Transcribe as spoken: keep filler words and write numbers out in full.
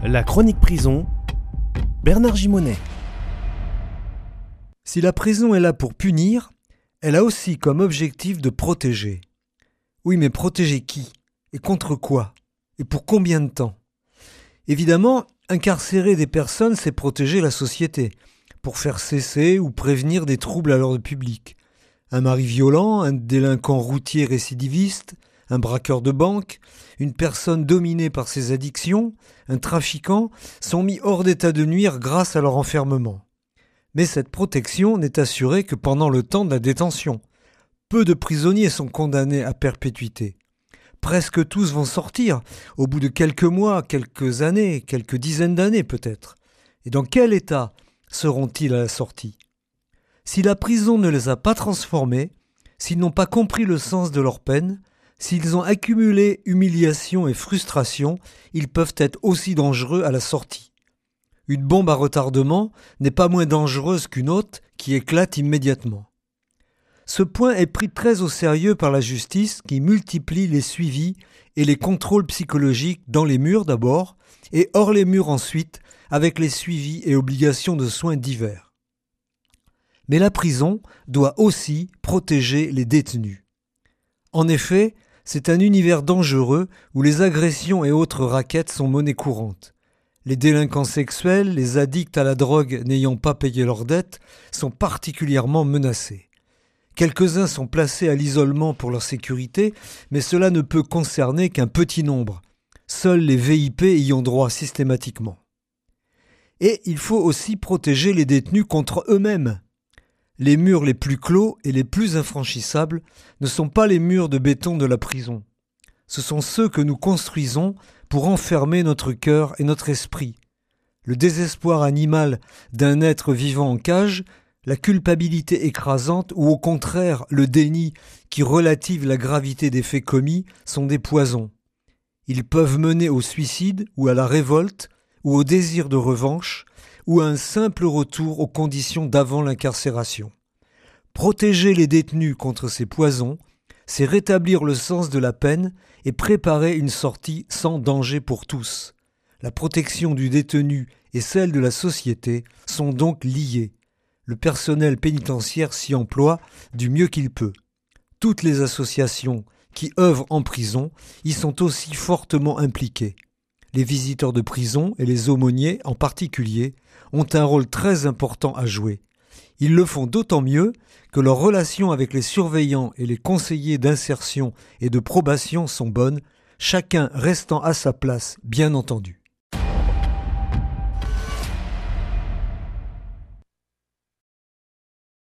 La chronique prison, Bernard Gimonet. Si la prison est là pour punir, elle a aussi comme objectif de protéger. Oui, mais protéger qui ? Et contre quoi ? Et pour combien de temps ? Évidemment, incarcérer des personnes, c'est protéger la société, pour faire cesser ou prévenir des troubles à l'ordre public. Un mari violent, un délinquant routier récidiviste, un braqueur de banque, une personne dominée par ses addictions, un trafiquant, sont mis hors d'état de nuire grâce à leur enfermement. Mais cette protection n'est assurée que pendant le temps de la détention. Peu de prisonniers sont condamnés à perpétuité. Presque tous vont sortir, au bout de quelques mois, quelques années, quelques dizaines d'années peut-être. Et dans quel état seront-ils à la sortie ? Si la prison ne les a pas transformés, s'ils n'ont pas compris le sens de leur peine, s'ils ont accumulé humiliation et frustration, ils peuvent être aussi dangereux à la sortie. Une bombe à retardement n'est pas moins dangereuse qu'une autre qui éclate immédiatement. Ce point est pris très au sérieux par la justice qui multiplie les suivis et les contrôles psychologiques dans les murs d'abord et hors les murs ensuite avec les suivis et obligations de soins divers. Mais la prison doit aussi protéger les détenus. En effet, c'est un univers dangereux où les agressions et autres rackets sont monnaie courante. Les délinquants sexuels, les addicts à la drogue n'ayant pas payé leurs dettes sont particulièrement menacés. Quelques-uns sont placés à l'isolement pour leur sécurité, mais cela ne peut concerner qu'un petit nombre. Seuls les V I P y ont droit systématiquement. Et il faut aussi protéger les détenus contre eux-mêmes. Les murs les plus clos et les plus infranchissables ne sont pas les murs de béton de la prison. Ce sont ceux que nous construisons pour enfermer notre cœur et notre esprit. Le désespoir animal d'un être vivant en cage, la culpabilité écrasante ou au contraire le déni qui relative la gravité des faits commis sont des poisons. Ils peuvent mener au suicide ou à la révolte ou au désir de revanche ou à un simple retour aux conditions d'avant l'incarcération. Protéger les détenus contre ces poisons, c'est rétablir le sens de la peine et préparer une sortie sans danger pour tous. La protection du détenu et celle de la société sont donc liées. Le personnel pénitentiaire s'y emploie du mieux qu'il peut. Toutes les associations qui œuvrent en prison y sont aussi fortement impliquées. Les visiteurs de prison et les aumôniers en particulier ont un rôle très important à jouer. Ils le font d'autant mieux que leurs relations avec les surveillants et les conseillers d'insertion et de probation sont bonnes, chacun restant à sa place, bien entendu.